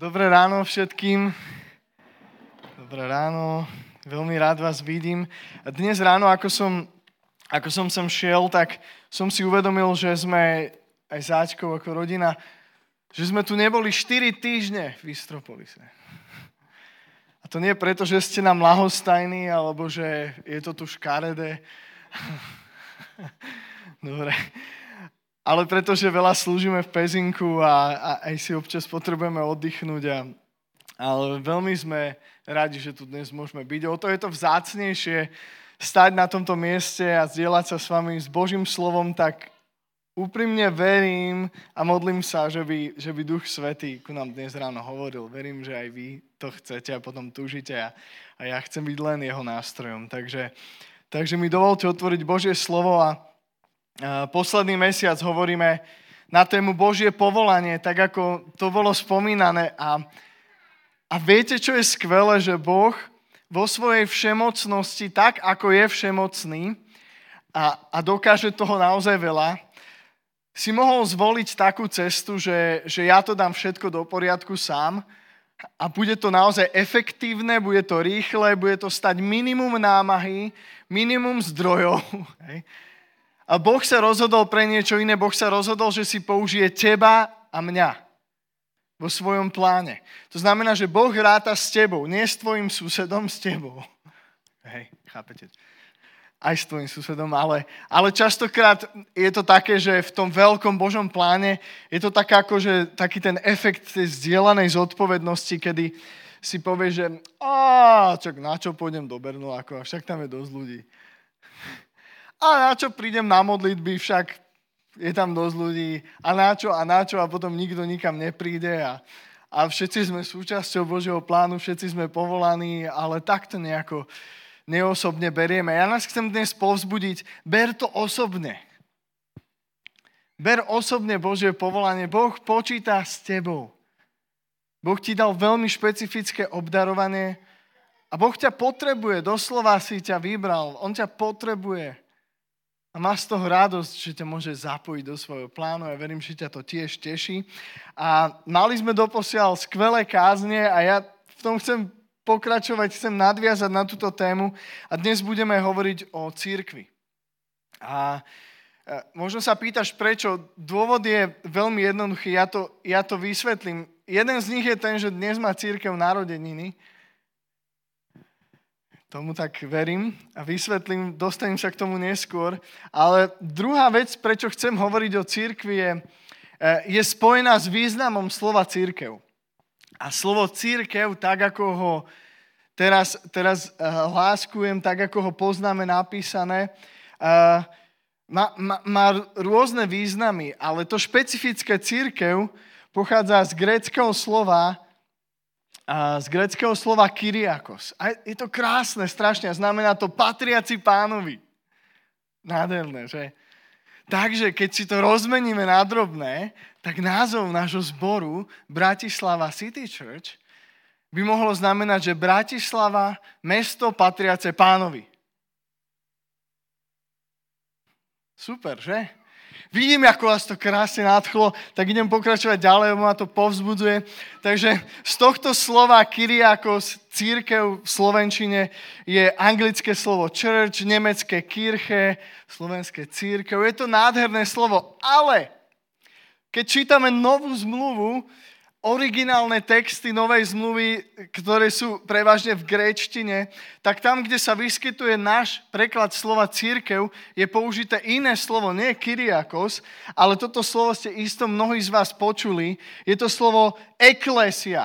Dobré ráno všetkým. Dobré ráno. Veľmi rád vás vidím. Dnes ráno, ako som sem šiel, tak som si uvedomil, že sme aj s Áčkou ako rodina, že sme tu neboli 4 týždne v Istropolise. A to nie preto, že ste nám ľahostajní, alebo že je to tu škaredé. Dobre. Ale pretože veľa slúžime v Pezinku a aj si občas potrebujeme oddychnúť. Ale veľmi sme radi, že tu dnes môžeme byť. O to je to vzácnejšie stať na tomto mieste a zdieľať sa s vami s Božím slovom, tak úprimne verím a modlím sa, že by Duch Svätý ku nám dnes ráno hovoril. Verím, že aj vy to chcete a potom túžite a ja chcem byť len jeho nástrojom. Takže mi dovolte otvoriť Božie slovo a posledný mesiac hovoríme na tému Božie povolanie, tak ako to bolo spomínané. A viete, čo je skvelé, že Boh vo svojej všemocnosti, tak ako je všemocný a dokáže toho naozaj veľa, si mohol zvoliť takú cestu, že ja to dám všetko do poriadku sám a bude to naozaj efektívne, bude to rýchle, bude to stať minimum námahy, minimum zdrojov. Hej. A Boh sa rozhodol pre niečo iné. Boh sa rozhodol, že si použije teba a mňa vo svojom pláne. To znamená, že Boh ráta s tebou, nie s tvojim susedom, s tebou. Hej, chápete? Aj s tvojim susedom, ale častokrát je to také, že v tom veľkom Božom pláne je to taký ten efekt tej zdieľanej zodpovednosti, kedy si povieš, že čak na čo pôjdem do Bernoláku, však tam je dosť ľudí. A na čo prídem na modlitby, však je tam dosť ľudí. A na čo a potom nikto nikam nepríde a všetci sme súčasťou Božieho plánu, všetci sme povolaní, ale takto nejako neosobne berieme. Ja nás chcem dnes povzbudiť, ber to osobne. Ber osobne Božie povolanie. Boh počíta s tebou. Boh ti dal veľmi špecifické obdarovanie a Boh ťa potrebuje, doslova si ťa vybral, on ťa potrebuje. A má z toho radosť, že ťa môže zapojiť do svojho plánu. Ja verím, že ťa to tiež teší. A mali sme doposiaľ skvelé kázne a ja v tom chcem pokračovať, chcem nadviazať na túto tému. A dnes budeme hovoriť o cirkvi. A možno sa pýtaš, prečo. Dôvod je veľmi jednoduchý. Ja to vysvetlím. Jeden z nich je ten, že dnes má cirkev narodeniny. Tomu tak verím a vysvetlím, dostanem sa k tomu neskôr. Ale druhá vec, prečo chcem hovoriť o cirkvi, je spojená s významom slova cirkev. A slovo cirkev, tak ako ho teraz hláskujem, tak ako ho poznáme napísané, má rôzne významy, ale to špecifické cirkev pochádza z gréckeho slova Kyriakos. A je to krásne, strašne. Znamená to patriaci pánovi. Nádherné, že? Takže, keď si to rozmeníme na drobné, tak názov nášho zboru Bratislava City Church by mohlo znamenať, že Bratislava, mesto patriace pánovi. Super, že? Vidím, ako vás to krásne nadchlo, tak idem pokračovať ďalej, lebo ma to povzbudzuje. Takže z tohto slova Kyriakos, církev v slovenčine, je anglické slovo church, nemecké Kirche, slovenské církev. Je to nádherné slovo, ale keď čítame novú zmluvu, originálne texty novej zmluvy, ktoré sú prevažne v gréčtine, tak tam, kde sa vyskytuje náš preklad slova cirkev, je použité iné slovo, nie Kyriakos, ale toto slovo ste isto mnohí z vás počuli. Je to slovo eklesia.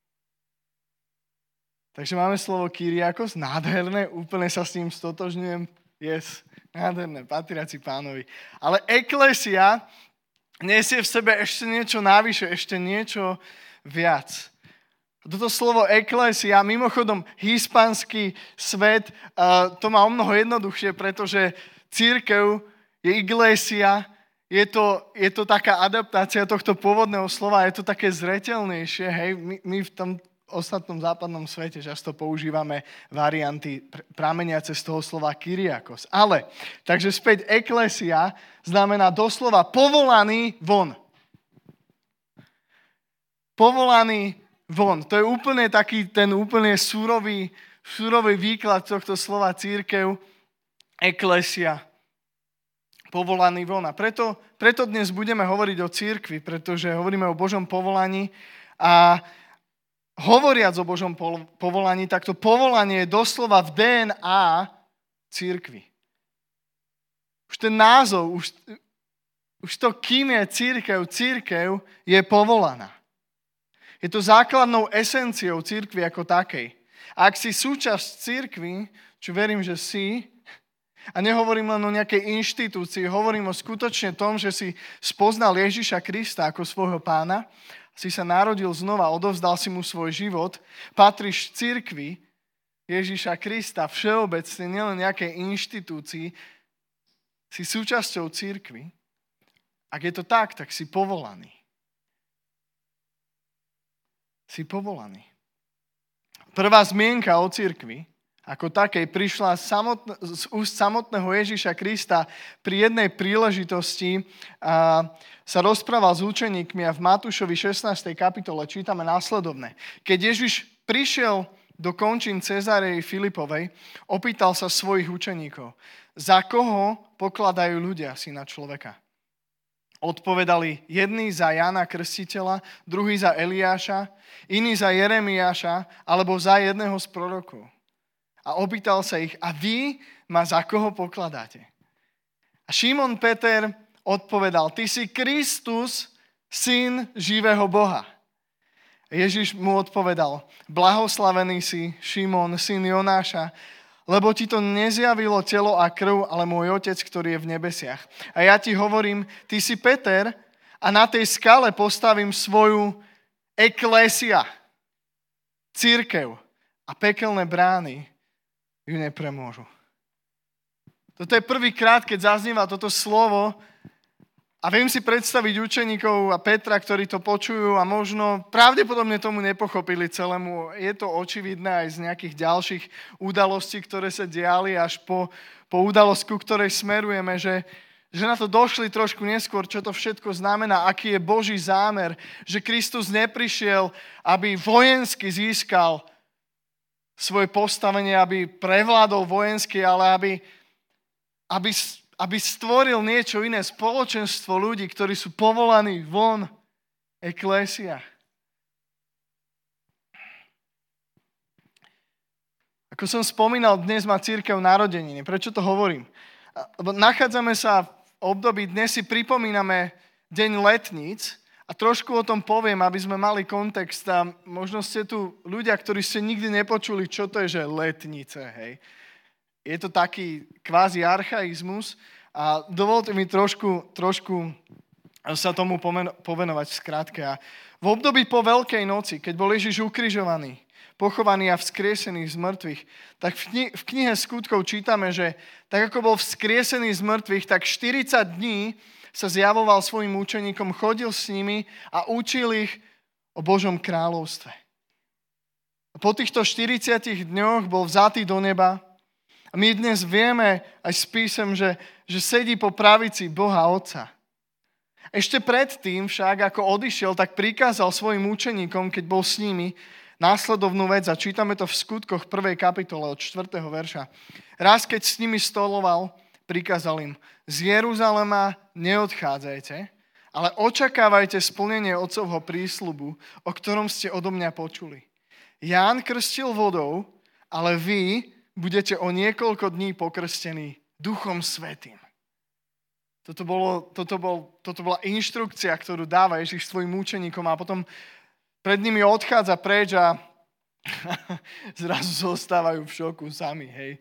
Takže máme slovo Kyriakos, nádherné, úplne sa s ním stotožňujem. Yes, nádherné, patriaci pánovi. Ale eklesia nesie v sebe ešte niečo navyše, ešte niečo viac. Toto slovo eklesia, mimochodom hispánsky svet, to má o mnoho jednoduchšie, pretože cirkev je iglesia, je to taká adaptácia tohto pôvodného slova, je to také zreteľnejšie, hej, my v tom ostatnom západnom svete často používame varianty prameniace z toho slova Kyriakos. Ale, takže späť eklesia znamená doslova povolaný von. Povolaný von. To je úplne taký ten úplne súrový výklad tohto slova cirkev, eklesia, povolaný von. A preto dnes budeme hovoriť o cirkvi, pretože hovoríme o Božom povolaní a hovoriac o Božom povolaní, tak to povolanie je doslova v DNA cirkvi. Už ten názov, už to, kým je cirkev je povolaná. Je to základnou esenciou cirkvi ako takej. A ak si súčasť cirkvi, čo verím, že si, a nehovorím len o nejakej inštitúcii, hovorím o skutočne tom, že si spoznal Ježiša Krista ako svojho pána, si sa narodil znova, odovzdal si mu svoj život, patríš cirkvi Ježiša Krista všeobecne, nielen nejakej inštitúcii, si súčasťou cirkvi. Ak je to tak si povolaný. Si povolaný. Prvá zmienka o cirkvi ako takej prišla z úst samotného Ježiša Krista pri jednej príležitosti a sa rozprával s učeníkmi a v Matúšovi 16. kapitole čítame následovné. Keď Ježiš prišiel do končín Cezárey Filipovej, opýtal sa svojich učeníkov, za koho pokladajú ľudia syna človeka? Odpovedali jedni za Jána Krstiteľa, druhý za Eliáša, iný za Jeremiáša alebo za jedného z prorokov. A opýtal sa ich, a vy ma za koho pokladáte? A Šimon Peter odpovedal, ty si Kristus, syn živého Boha. Ježiš mu odpovedal, blahoslavený si, Šimon, syn Jonáša, lebo ti to nezjavilo telo a krv, ale môj Otec, ktorý je v nebesiach. A ja ti hovorím, ty si Peter a na tej skale postavím svoju eklésia, cirkev, a pekelné brány ju nepremôžu. Toto je prvýkrát, keď zaznieva toto slovo a viem si predstaviť učeníkov a Petra, ktorí to počujú a možno pravdepodobne tomu nepochopili celému. Je to očividné aj z nejakých ďalších udalostí, ktoré sa diali až po udalosť, ku ktorej smerujeme, že na to došli trošku neskôr, čo to všetko znamená, aký je Boží zámer, že Kristus neprišiel, aby vojensky získal svoje postavenie, aby prevládol vojensky, ale aby stvoril niečo iné, spoločenstvo ľudí, ktorí sú povolaní von, eklésia. Ako som spomínal, dnes má cirkev narodeniny. Prečo to hovorím? Lebo nachádzame sa v období, dnes si pripomíname deň letníc a trošku o tom poviem, aby sme mali kontext. A možno ste tu ľudia, ktorí ste nikdy nepočuli, čo to je, že letnice, hej. Je to taký kvázi archaizmus a dovolte mi trošku sa tomu povenovať skrátke. A v období po Veľkej noci, keď bol Ježiš ukrižovaný, pochovaný a vzkriesený z mŕtvych, tak v knihe Skutkov čítame, že tak ako bol vzkriesený z mŕtvych, tak 40 dní sa zjavoval svojim učeníkom, chodil s nimi a učil ich o Božom kráľovstve. Po týchto 40 dňoch bol vzatý do neba. A my dnes vieme aj z písem, že sedí po pravici Boha Otca. Ešte predtým však, ako odišiel, tak prikázal svojim učeníkom, keď bol s nimi, následovnú vec, a čítame to v Skutkoch 1. kapitole od 4. verša. Raz, keď s nimi stoloval, prikázal im, z Jeruzalema neodchádzajte, ale očakávajte splnenie Otcovho prísľubu, o ktorom ste odo mňa počuli. Ján krstil vodou, ale vy budete o niekoľko dní pokrstení Duchom Svätým. Toto bola inštrukcia, ktorú dáva Ježiš svojim učeníkom a potom pred nimi odchádza preč a zrazu zostávajú v šoku sami, hej.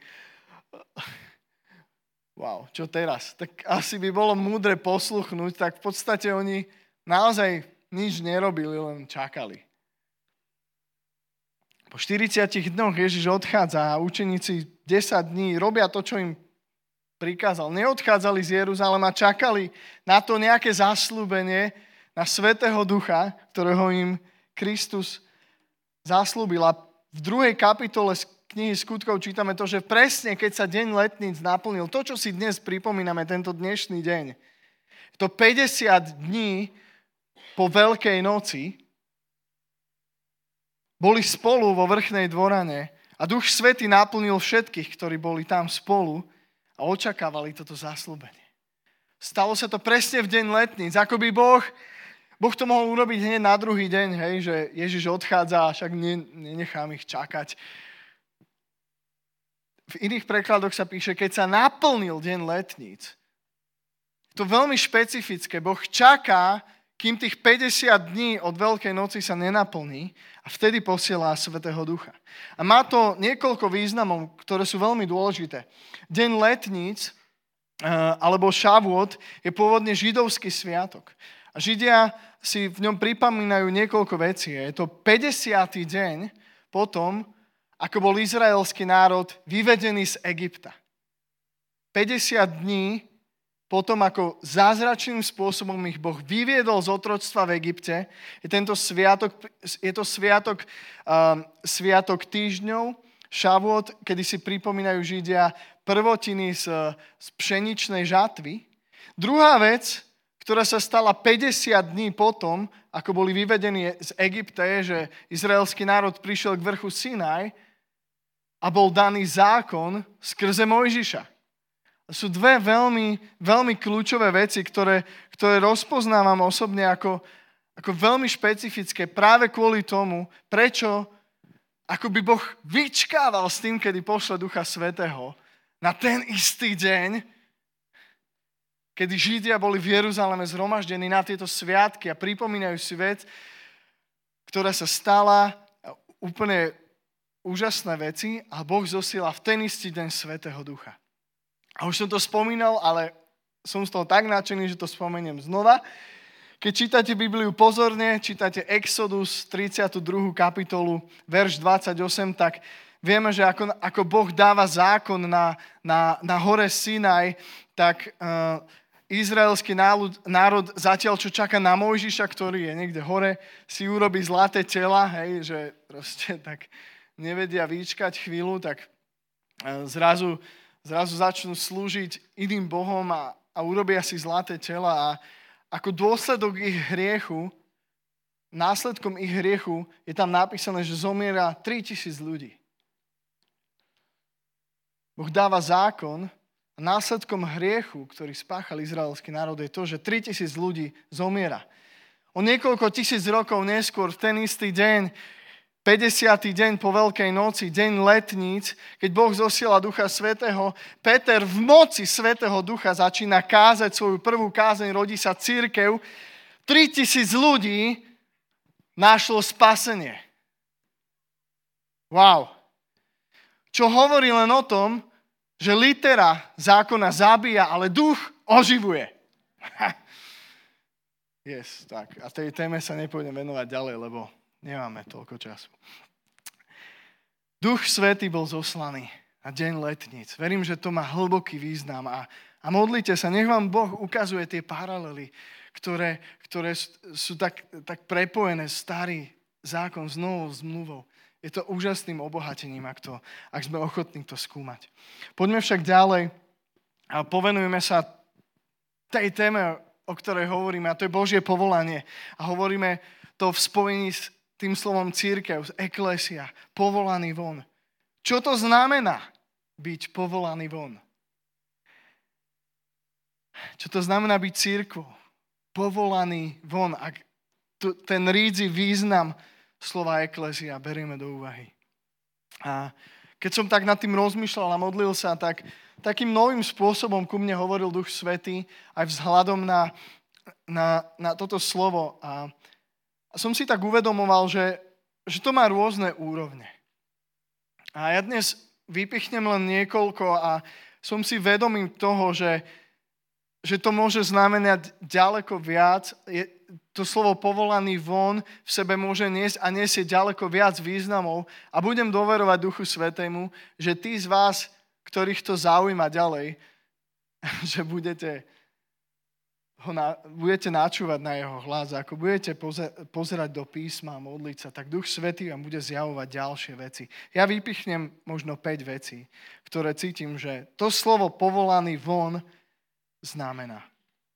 Wow, čo teraz? Tak asi by bolo múdre posluchnúť, tak v podstate oni naozaj nič nerobili, len čakali. Po 40 dňoch Ježiš odchádza a učeníci 10 dní robia to, čo im prikázal. Neodchádzali z Jeruzalema, čakali na to nejaké zasľúbenie, na Svätého Ducha, ktorého im Kristus zaslúbil. A v 2. kapitole z knihy Skutkov čítame to, že presne keď sa deň letníc naplnil, to, čo si dnes pripomíname, tento dnešný deň, to 50 dní po Veľkej noci, boli spolu vo vrchnej dvorane a Duch Svätý naplnil všetkých, ktorí boli tam spolu a očakávali toto zasľúbenie. Stalo sa to presne v deň letníc, ako by Boh to mohol urobiť hneď na druhý deň, hej, že Ježiš odchádza a však nenechám ich čakať. V iných prekladoch sa píše, keď sa naplnil deň letníc. To je veľmi špecifické. Boh čaká, kým tých 50 dní od Veľkej noci sa nenaplní a vtedy posielá Svätého Ducha. A má to niekoľko významov, ktoré sú veľmi dôležité. Deň letníc alebo Šavuot je pôvodne židovský sviatok. A Židia si v ňom pripomínajú niekoľko vecí. Je to 50. deň potom, ako bol izraelský národ vyvedený z Egypta. 50 dní potom, ako zázračným spôsobom ich Boh vyviedol z otroctva v Egypte, je to sviatok týždňov, Šavuot, kedy si pripomínajú Židia prvotiny z pšeničnej žatvy. Druhá vec, ktorá sa stala 50 dní potom, ako boli vyvedení z Egypta, je, že izraelský národ prišiel k vrchu Sinaj a bol daný zákon skrze Mojžiša. Sú dve veľmi, veľmi kľúčové veci, ktoré rozpoznávam osobne ako veľmi špecifické práve kvôli tomu, prečo ako by Boh vyčkával s tým, kedy pošle Ducha Svätého na ten istý deň, kedy Židia boli v Jeruzaleme zhromaždení na tieto sviatky a pripomínajú si vec, ktorá sa stala, úplne úžasné veci a Boh zosiela v ten istý deň Svätého Ducha. A už som to spomínal, ale som z toho tak nadšený, že to spomeniem znova. Keď čítate Bibliu pozorne, čítate Exodus 32. kapitolu, verš 28, tak vieme, že ako Boh dáva zákon na hore Sinaj, tak izraelský národ zatiaľ, čo čaká na Mojžiša, ktorý je niekde hore, si urobí zlaté tela, hej, že proste tak nevedia vyčkať chvíľu, tak zrazu začnú slúžiť iným bohom a urobia si zlaté tela a ako dôsledok ich hriechu, následkom ich hriechu je tam napísané, že zomiera 3000 ľudí. Boh dáva zákon a následkom hriechu, ktorý spáchal izraelský národ, je to, že 3000 ľudí zomiera. O niekoľko tisíc rokov neskôr, v ten istý deň, 50. deň po Veľkej noci, deň letníc, keď Boh zosiela Ducha Svätého, Peter v moci Svätého Ducha začína kázať svoju prvú kázeň, rodí sa cirkev. 3000 ľudí našlo spasenie. Wow. Čo hovorí len o tom, že litera zákona zabíja, ale duch oživuje. Yes, tak. A tej téme sa nepôjdem venovať ďalej, lebo nemáme toľko času. Duch Svätý bol zoslaný na deň letníc. Verím, že to má hlboký význam a modlite sa, nech vám Boh ukazuje tie paralely, ktoré sú tak prepojené, starý zákon s novou zmluvou. Je to úžasným obohatením, ak sme ochotní to skúmať. Poďme však ďalej a povenujeme sa tej téme, o ktorej hovoríme, a to je Božie povolanie. A hovoríme to v spojení s tým slovom cirkev, eklesia, povolaný von. Čo to znamená byť povolaný von? Čo to znamená byť cirkvou? Povolaný von. Ak ten rídzi význam slova eklesia berieme do úvahy. A keď som tak nad tým rozmýšľal a modlil sa, tak takým novým spôsobom ku mne hovoril Duch Svätý aj vzhľadom na toto slovo. A som si tak uvedomoval, že to má rôzne úrovne. A ja dnes vypichnem len niekoľko a som si vedomý toho, že to môže znamenať ďaleko viac. To slovo povolaný von v sebe môže niesť a nesie ďaleko viac významov a budem dôverovať Duchu Svätému, že tí z vás, ktorých to zaujíma ďalej, že budete načúvať na jeho hlas, ako budete pozerať do písma a modliť sa, tak Duch Svätý vám bude zjavovať ďalšie veci. Ja vypichnem možno 5 vecí, ktoré cítim, že to slovo povolaný von znamená.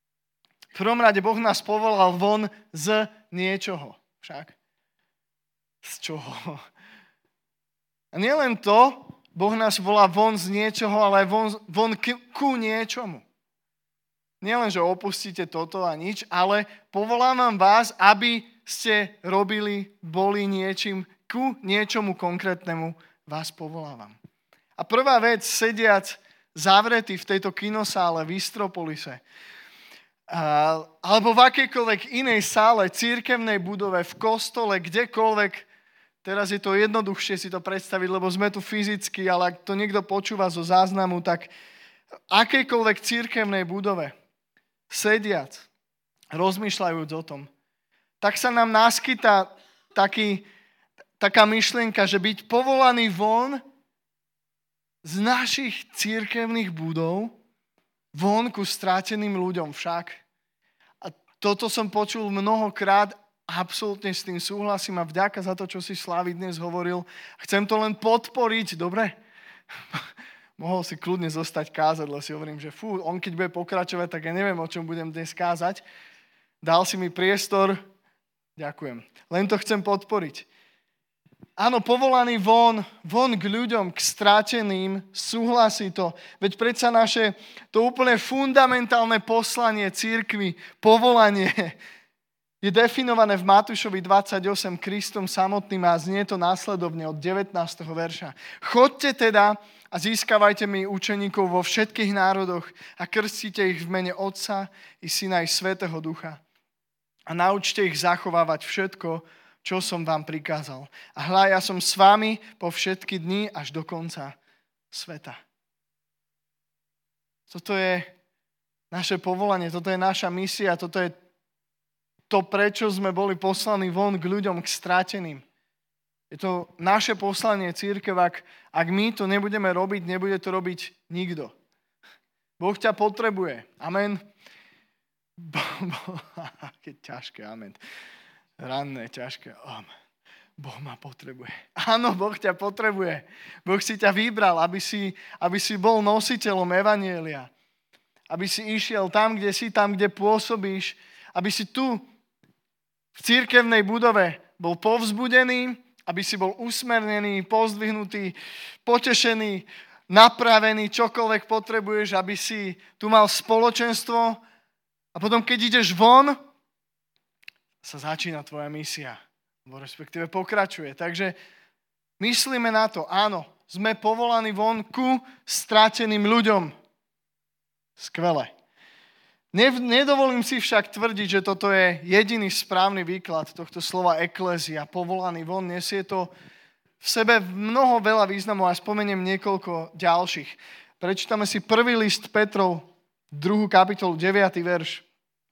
V prvom rade Boh nás povolal von z niečoho však. Z čoho? A nielen to, Boh nás volá von z niečoho, ale aj von ku niečomu. Nielen, že opustíte toto a nič, ale povolávam vás, aby ste boli niečím ku niečomu konkrétnemu, vás povolávam. A prvá vec, sediac zavretý v tejto kinosále v Istropolise, alebo v akejkoľvek inej sále, cirkevnej budove, v kostole, kdekoľvek, teraz je to jednoduchšie si to predstaviť, lebo sme tu fyzicky, ale ak to niekto počúva zo záznamu, tak v akejkoľvek cirkevnej budove, sediac, rozmýšľajúc o tom, tak sa nám naskytá taká myšlienka, že byť povolaný von z našich cirkevných budov, von ku stráteným ľuďom však. A toto som počul mnohokrát, absolútne s tým súhlasím a vďaka za to, čo si Slavi dnes hovoril. Chcem to len podporiť, dobre? Mohol si kľudne zostať kázať, lebo si hovorím, že on keď bude pokračovať, tak ja neviem, o čom budem dnes kázať. Dal si mi priestor, ďakujem. Len to chcem podporiť. Áno, povolaný von k ľuďom, k stráteným, súhlasí to. Veď predsa naše to úplne fundamentálne poslanie cirkvi, povolanie, je definované v Matúšovi 28 Kristom samotným a znie to následovne od 19. verša. Chodte teda a získavajte mi učeníkov vo všetkých národoch a krstite ich v mene Otca i Syna i Svätého Ducha. A naučte ich zachovávať všetko, čo som vám prikázal. A hľa, ja som s vami po všetky dni až do konca sveta. Toto je naše povolanie, toto je naša misia, toto je to, prečo sme boli poslaní von k ľuďom, k stráteným. Je to naše poslanie, cirkev, ak my to nebudeme robiť, nebude to robiť nikto. Boh ťa potrebuje. Amen. Keď ťažké, amen. Ranné, ťažké. Boh ma potrebuje. Áno, Boh ťa potrebuje. Boh si ťa vybral, aby si bol nositeľom evanjelia. Aby si išiel tam, kde pôsobíš. Aby si tu v cirkevnej budove bol povzbudený, aby si bol usmernený, pozdvihnutý, potešený, napravený, čokoľvek potrebuješ, aby si tu mal spoločenstvo. A potom, keď ideš von, sa začína tvoja misia, respektíve pokračuje. Takže myslíme na to, áno, sme povolaní von ku strateným ľuďom. Skvelé. Nedovolím si však tvrdiť, že toto je jediný správny výklad tohto slova eklézia, povolaný von. Nesie to v sebe veľa významov a spomeniem niekoľko ďalších. Prečítame si prvý list Petrov, 2. kapitolu, 9. verš.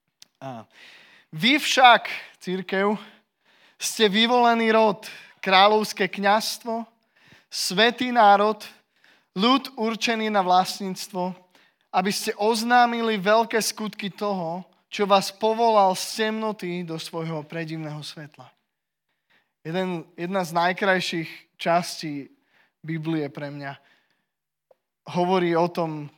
Vy však, cirkev, ste vyvolený rod, kráľovské kňazstvo, svätý národ, ľud určený na vlastníctvo, aby ste oznámili veľké skutky toho, čo vás povolal z temnoty do svojho predivného svetla. Jedna z najkrajších častí Biblie pre mňa hovorí o tom,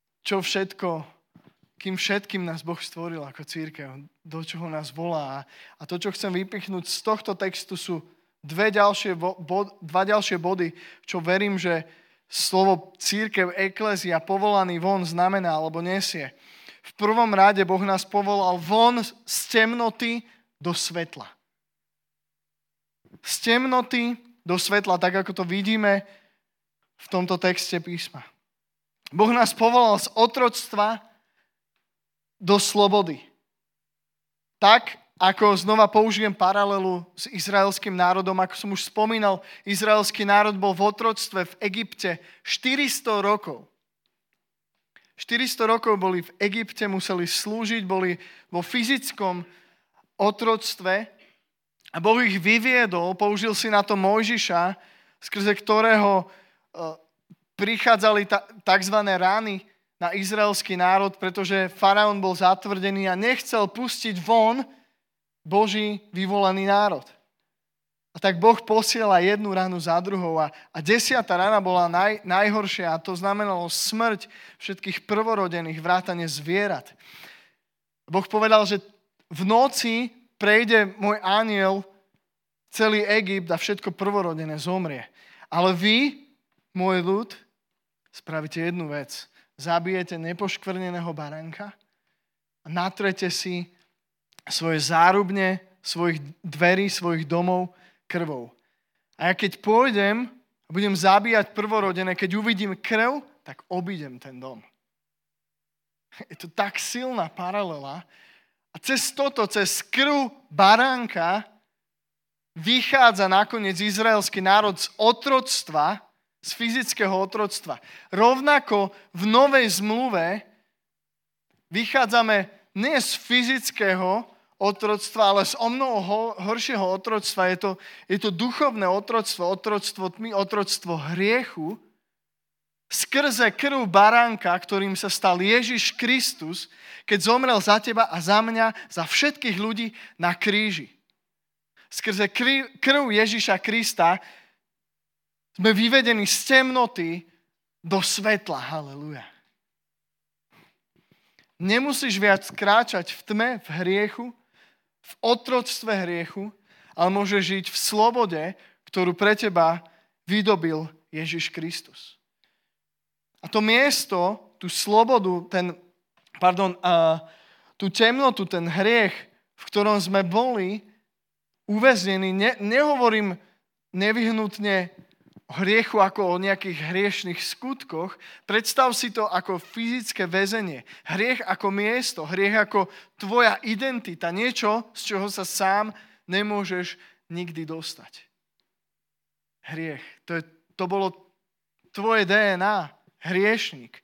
kým všetkým nás Boh stvoril ako cirkev, do čoho nás volá. A to, čo chcem vypichnúť z tohto textu, sú dva ďalšie body, čo verím, že slovo cirkev, eklézia, povolaný von znamená alebo nesie. V prvom rade Boh nás povolal von z temnoty do svetla. Z temnoty do svetla, tak ako to vidíme v tomto texte písma. Boh nás povolal z otroctva do slobody. Tak, ako znova použijem paralelu s izraelským národom, ako som už spomínal, izraelský národ bol v otroctve v Egypte 400 rokov. 400 rokov boli v Egypte, museli slúžiť, boli vo fyzickom otroctve a Boh ich vyviedol, použil si na to Mojžiša, skrze ktorého prichádzali tzv. Rány na izraelský národ, pretože faraón bol zatvrdený a nechcel pustiť von Boží vyvolený národ. A tak Boh posiela jednu ranu za druhou a 10. rana bola najhoršia a to znamenalo smrť všetkých prvorodených, vrátane zvierat. Boh povedal, že v noci prejde môj anjel celý Egypt a všetko prvorodené zomrie. Ale vy, môj ľud, spravíte jednu vec. Zabijete nepoškvrneného baránka a natrete si svoje zárubne, svojich dverí, svojich domov krvou. A ja keď pôjdem a budem zabíjať prvorodené, keď uvidím krv, tak obídem ten dom. Je to tak silná paralela. A cez toto, cez krv baránka vychádza nakoniec izraelský národ z otroctva, z fyzického otroctva. Rovnako v Novej zmluve vychádzame nie z fyzického otroctva, ale z omnoho horšieho otroctva. Je to duchovné otroctvo, otroctvo tmy, otroctvo hriechu, skrze krv baránka, ktorým sa stal Ježiš Kristus, keď zomrel za teba a za mňa, za všetkých ľudí na kríži. Skrze krv Ježiša Krista sme vyvedení z temnoty do svetla. Halelujá. Nemusíš viac kráčať v tme, v hriechu, v otroctve hriechu, ale môžeš žiť v slobode, ktorú pre teba vydobil Ježiš Kristus. A to miesto, tú slobodu, tú temnotu, ten hriech, v ktorom sme boli uväznení, nehovorím nevyhnutne o hriechu ako o nejakých hriešných skutkoch. Predstav si to ako fyzické väzenie. Hriech ako miesto, hriech ako tvoja identita. Niečo, z čoho sa sám nemôžeš nikdy dostať. Hriech. To bolo tvoje DNA. Hriešnik.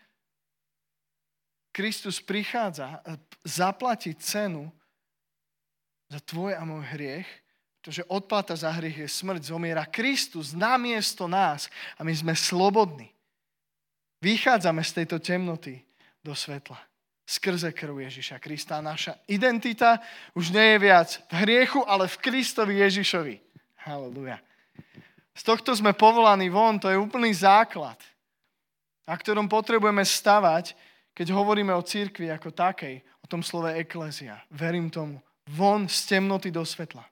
Kristus prichádza zaplatiť cenu za tvoj a môj hriech, pretože odplata za hriech je smrť, zomiera Kristus namiesto nás a my sme slobodní. Vychádzame z tejto temnoty do svetla. Skrze krv Ježiša Krista. Naša identita už nie je viac v hriechu, ale v Kristovi Ježišovi. Halleluja. Z tohto sme povolaní von, to je úplný základ, na ktorom potrebujeme stavať, keď hovoríme o cirkvi ako takej, o tom slove eklézia. Verím tomu. Von z temnoty do svetla.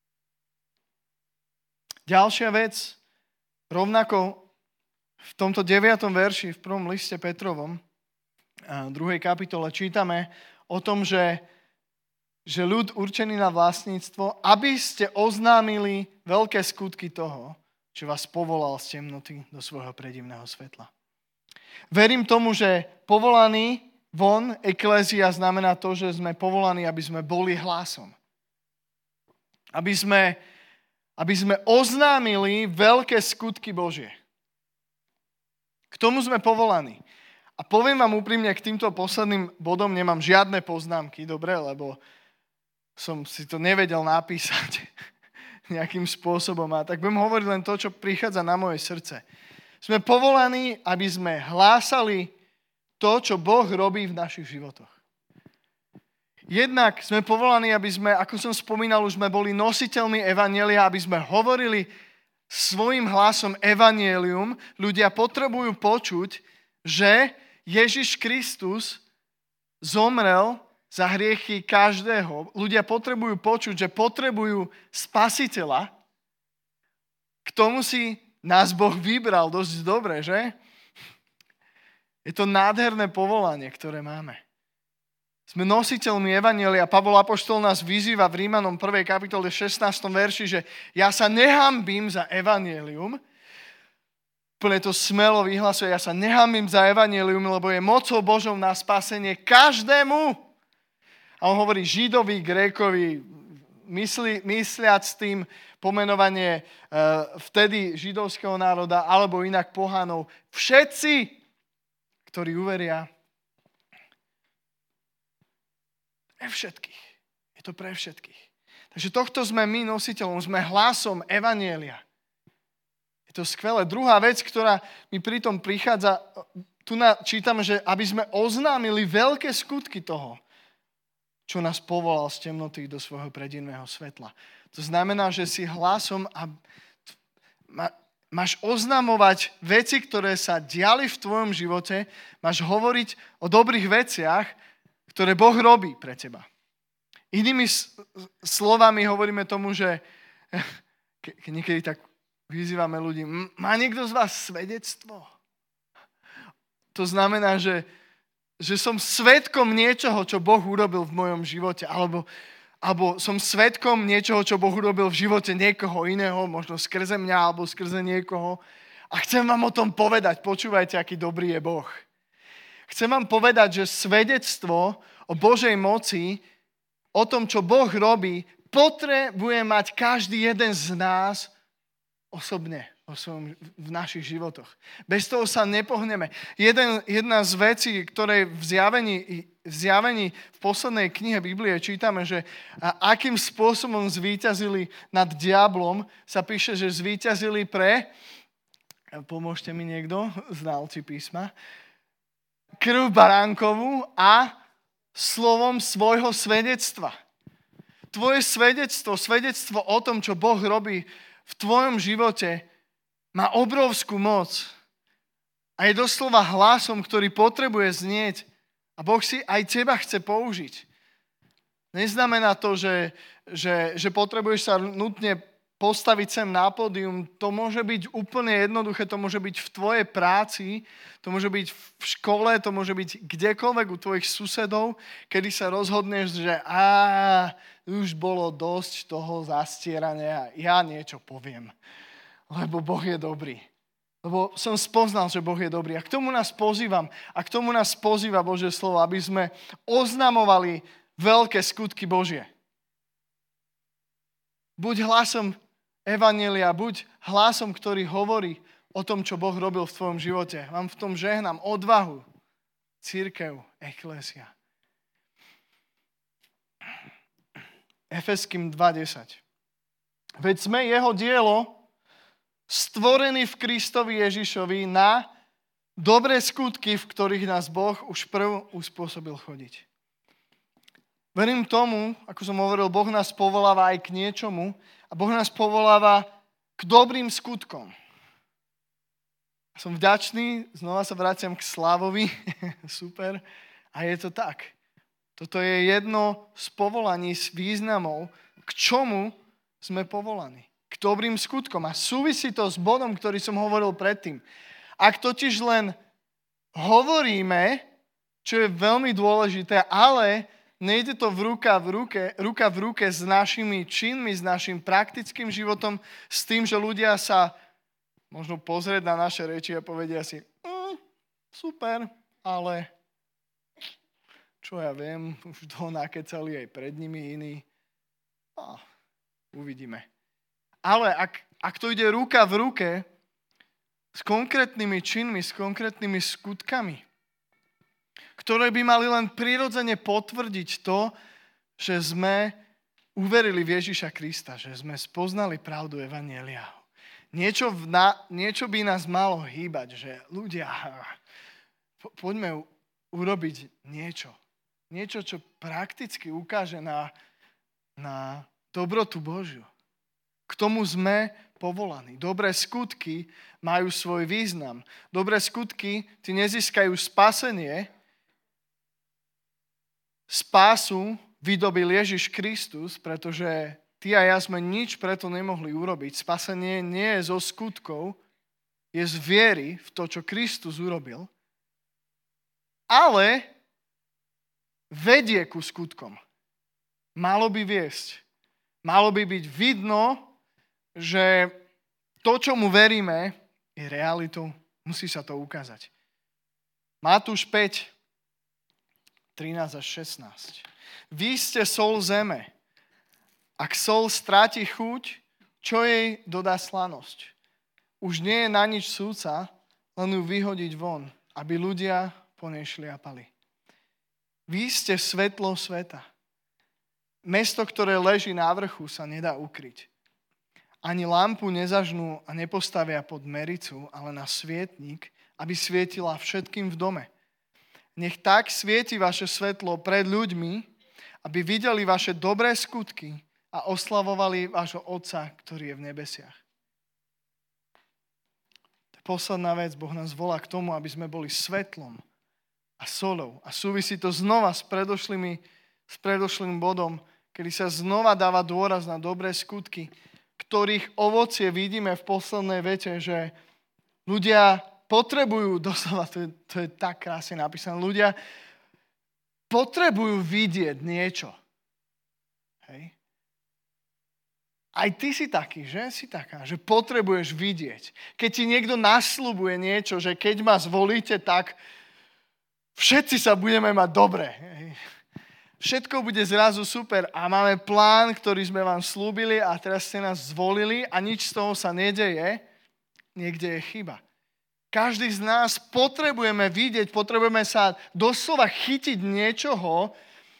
Ďalšia vec, rovnako v tomto 9. verši v 1. liste Petrovom, 2. kapitole, čítame o tom, že ľud určený na vlastníctvo, aby ste oznámili veľké skutky toho, čo vás povolal z temnoty do svojho predivného svetla. Verím tomu, že povolaný von, eklézia, znamená to, že sme povolaní, aby sme boli hlasom. Aby sme oznámili veľké skutky Božie. K tomu sme povolaní. A poviem vám úprimne, k týmto posledným bodom nemám žiadne poznámky, dobre, lebo som si to nevedel napísať nejakým spôsobom. A tak budem hovoriť len to, čo prichádza na moje srdce. Sme povolaní, aby sme hlásali to, čo Boh robí v našich životoch. Jednak sme povolaní, aby sme, ako som spomínal, už sme boli nositeľmi evanjelia, aby sme hovorili svojim hlasom evanjelium. Ľudia potrebujú počuť, že Ježiš Kristus zomrel za hriechy každého. Ľudia potrebujú počuť, že potrebujú spasiteľa. K tomu si nás Boh vybral dosť dobre, že? Je to nádherné povolanie, ktoré máme. Sme nositeľmi evanjelia. Pavol apoštol nás vyzýva v Rímanom 1. kapitole 16. verši, že ja sa nehambím za evanjelium. Plne to smelo vyhlasuje, ja sa nehambím za evanjelium, lebo je mocou Božou na spasenie každému. A on hovorí Židovi, Grékovi, mysliac s tým pomenovanie vtedy židovského národa, alebo inak pohánov. Všetci, ktorí uveria, pre všetkých. Je to pre všetkých. Takže tohto sme my nositeľom, sme hlasom evanjelia. Je to skvelé. Druhá vec, ktorá mi pri tom prichádza, tu čítame, že aby sme oznámili veľké skutky toho, čo nás povolal z temnoty do svojho predivného svetla. To znamená, že si hlasom a máš oznamovať veci, ktoré sa diali v tvojom živote, máš hovoriť o dobrých veciach, ktoré Boh robí pre teba. Inými slovami hovoríme tomu, že keď niekedy tak vyzývame ľudí, má niekto z vás svedectvo? To znamená, že som svedkom niečoho, čo Boh urobil v mojom živote, alebo som svedkom niečoho, čo Boh urobil v živote niekoho iného, možno skrze mňa, alebo skrze niekoho. A chcem vám o tom povedať, počúvajte, aký dobrý je Boh. Chcem vám povedať, že svedectvo o Božej moci, o tom, čo Boh robí, potrebuje mať každý jeden z nás osobne v našich životoch. Bez toho sa nepohneme. Jedna z vecí, ktoré v zjavení v poslednej knihe Biblie čítame, že akým spôsobom zvíťazili nad diablom, sa píše, že zvíťazili pomôžte mi niekto, znalci písma, krv baránkovú a slovom svojho svedectva. Tvoje svedectvo o tom, čo Boh robí v tvojom živote, má obrovskú moc a je doslova hlasom, ktorý potrebuje znieť a Boh si aj teba chce použiť. Neznamená to, že potrebuješ sa nutne postaviť sem na pódium. To môže byť úplne jednoduché, to môže byť v tvojej práci, to môže byť v škole, to môže byť kdekoľvek u tvojich susedov, kedy sa rozhodneš, že už bolo dosť toho zastierania, ja niečo poviem. Lebo Boh je dobrý. Lebo som spoznal, že Boh je dobrý. A k tomu nás pozýva Božie slovo, aby sme oznamovali veľké skutky Božie. Buď hlasom evanjelia, buď hlasom, ktorý hovorí o tom, čo Boh robil v tvojom živote. Vám v tom žehnám odvahu. Cirkev, eklésia. Efeským 2:10. Veď sme jeho dielo, stvorený v Kristovi Ježišovi na dobré skutky, v ktorých nás Boh už prv uspôsobil chodiť. Verím tomu, ako som hovoril, Boh nás povoláva aj k niečomu a Boh nás povoláva k dobrým skutkom. Som vďačný, znova sa vraciam k Slavovi, super, a je to tak. Toto je jedno z povolaní, z významov, k čomu sme povolaní. K dobrým skutkom. A súvisí to s bodom, ktorý som hovoril predtým. Ak totiž len hovoríme, čo je veľmi dôležité, ale nejde to ruka v ruke s našimi činmi, s našim praktickým životom, s tým, že ľudia sa možno pozrieť na naše reči a povedia si, super, ale čo ja viem, už to nakecali aj pred nimi iní. Uvidíme. Ale ak to ide ruka v ruke s konkrétnymi činmi, s konkrétnymi skutkami, ktoré by mali len prirodzene potvrdiť to, že sme uverili v Ježiša Krista, že sme spoznali pravdu evanjelia. Niečo by nás malo hýbať, že ľudia, poďme urobiť niečo. Niečo, čo prakticky ukáže na dobrotu Božiu. K tomu sme povolaní. Dobré skutky majú svoj význam. Dobré skutky ti nezískajú spasenie. Spásu vydobil Ježiš Kristus, pretože ty a ja sme nič preto nemohli urobiť. Spasenie nie je zo skutkov, je z viery v to, čo Kristus urobil, ale vedie ku skutkom. Malo by viesť. Malo by byť vidno, že to, čomu veríme, je realitou. Musí sa to ukázať. Matúš 5, 13 až 16. Vy ste soľ zeme. Ak soľ stráti chuť, čo jej dodá slanosť? Už nie je na nič súca, len ju vyhodiť von, aby ľudia po nej šliapali. Vy ste svetlo sveta. Mesto, ktoré leží na vrchu, sa nedá ukryť. Ani lampu nezažnú a nepostavia pod mericu, ale na svietnik, aby svietila všetkým v dome. Nech tak svieti vaše svetlo pred ľuďmi, aby videli vaše dobré skutky a oslavovali vášho Otca, ktorý je v nebesiach. To je posledná vec. Boh nás volá k tomu, aby sme boli svetlom a solou. A súvisí to znova s predošlým bodom, kedy sa znova dáva dôraz na dobré skutky, ktorých ovocie vidíme v poslednej vete, že ľudia potrebujú, doslova, to je tak krásne napísané, ľudia potrebujú vidieť niečo. Hej. Aj ty si taký, že? Si taká, že potrebuješ vidieť. Keď ti niekto nasľubuje niečo, že keď ma zvolíte, tak všetci sa budeme mať dobre. Hej. Všetko bude zrazu super a máme plán, ktorý sme vám slúbili a teraz ste nás zvolili a nič z toho sa nedeje, niekde je chyba. Každý z nás potrebujeme vidieť, potrebujeme sa doslova chytiť niečoho,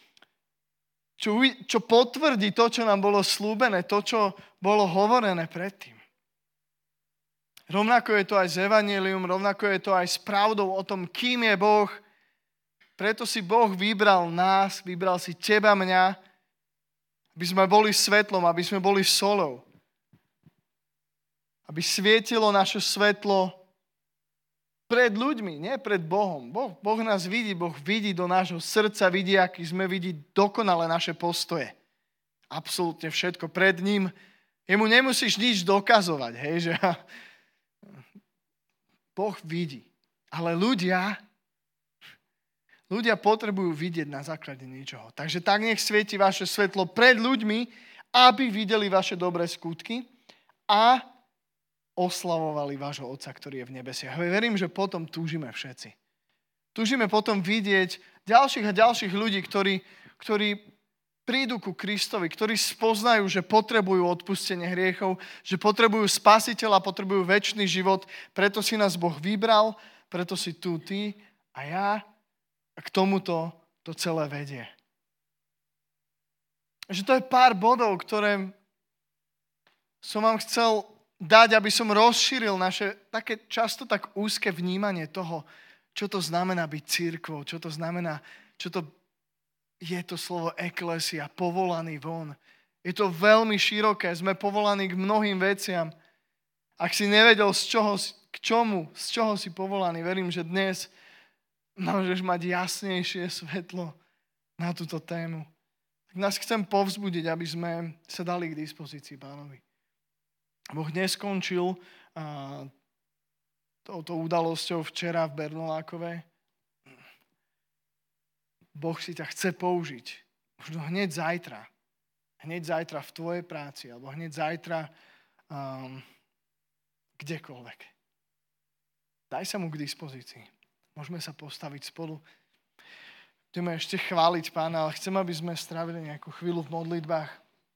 čo potvrdí to, čo nám bolo slúbené, to, čo bolo hovorené predtým. Rovnako je to aj s evanjelium, rovnako je to aj s pravdou o tom, kým je Boh. Preto si Boh vybral nás, vybral si teba, mňa, aby sme boli svetlom, aby sme boli solou. Aby svietilo naše svetlo pred ľuďmi, nie pred Bohom. Boh nás vidí, Boh vidí do nášho srdca, vidí, aký sme, vidí dokonale naše postoje. Absolútne všetko pred ním. Jemu nemusíš nič dokazovať, hej, že Boh vidí. Ale ľudia potrebujú vidieť na základe niečoho. Takže tak nech svieti vaše svetlo pred ľuďmi, aby videli vaše dobré skutky a oslavovali vášho Otca, ktorý je v nebesiach. Verím, že potom túžime všetci. Túžime potom vidieť ďalších a ďalších ľudí, ktorí prídu ku Kristovi, ktorí spoznajú, že potrebujú odpustenie hriechov, že potrebujú spasiteľa, potrebujú večný život, preto si nás Boh vybral, preto si tu ty a ja a k tomuto to celé vedie. Že to je pár bodov, ktoré som vám chcel dať, aby som rozšíril naše také často tak úzke vnímanie toho, čo to znamená byť cirkvou, čo to znamená, čo to je to slovo eklesia, povolaný von. Je to veľmi široké, sme povolaní k mnohým veciam. Ak si nevedel, z čoho si povolaný, verím, že dnes môžeš mať jasnejšie svetlo na túto tému. Tak nás chcem povzbudiť, aby sme sa dali k dispozícii Pánovi. Boh neskončil touto udalosťou včera v Bernolákove. Boh si ťa chce použiť. Možno hneď zajtra. Hneď zajtra v tvojej práci. Alebo hneď zajtra kdekoľvek. Daj sa mu k dispozícii. Môžeme sa postaviť spolu. Budeme ešte chváliť Pána, ale chcem, aby sme strávili nejakú chvíľu v modlitbách.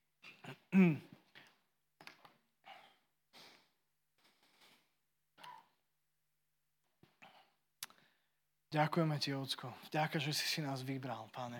Ďakujeme ti, Ocko. Vďaka, že si nás vybral, Pane.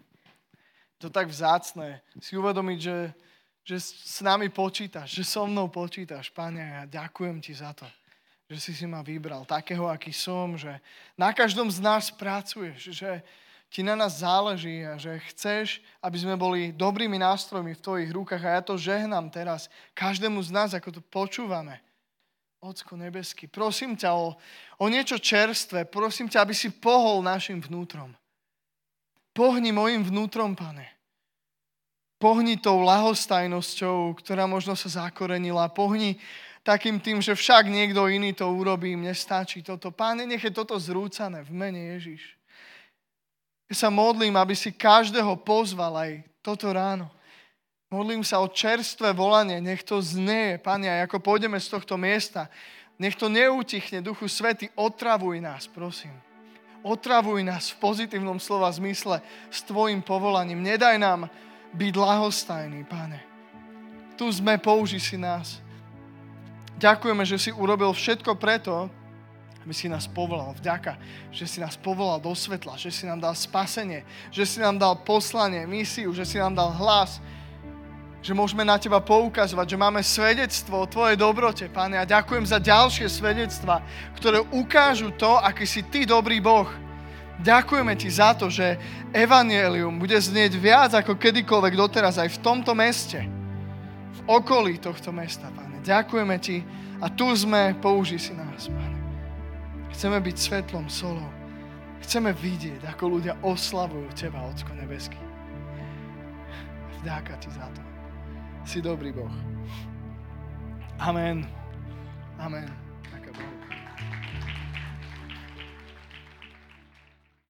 To tak vzácne si uvedomiť, že s nami počítaš, že so mnou počítaš, Pane. Ja ďakujem ti za to, že si ma vybral takého, aký som, že na každom z nás pracuješ, že ti na nás záleží a že chceš, aby sme boli dobrými nástrojmi v tvojich rukách. A ja to žehnám teraz každému z nás, ako to počúvame. Ocko nebeský, prosím ťa o niečo čerstvé. Prosím ťa, aby si pohol našim vnútrom. Pohni mojim vnútrom, Pane. Pohni tou ľahostajnosťou, ktorá možno sa zakorenila. Pohni takým tým, že však niekto iný to urobí, mne stačí toto. Pane, nech je toto zrúcané v mene Ježiš. Ja sa modlím, aby si každého pozval aj toto ráno. Modlím sa o čerstvé volanie, nech to znieje, Pane, aj ako pôjdeme z tohto miesta. Nech to neutichne, Duchu Svätý, otravuj nás, prosím. Otravuj nás v pozitívnom slova zmysle s tvojim povolaním. Nedaj nám byť ľahostajný, Pane. Tu sme, použij si nás. Ďakujeme, že si urobil všetko preto, aby si nás povolal. Vďaka, že si nás povolal do svetla, že si nám dal spasenie, že si nám dal poslanie, misiu, že si nám dal hlas, že môžeme na teba poukazovať, že máme svedectvo o tvojej dobrote, Pane. A ďakujem za ďalšie svedectva, ktoré ukážu to, aký si ty dobrý Boh. Ďakujeme ti za to, že evanjelium bude znieť viac ako kedykoľvek doteraz aj v tomto meste, v okolí tohto mesta, Pane. Ďakujeme ti a tu sme, použij si nás, Pane. Chceme byť svetlom, solou. Chceme vidieť, ako ľudia oslavujú teba, Ocko nebeský. Vďaka ti za to. Si dobrý Boh. Amen. Amen.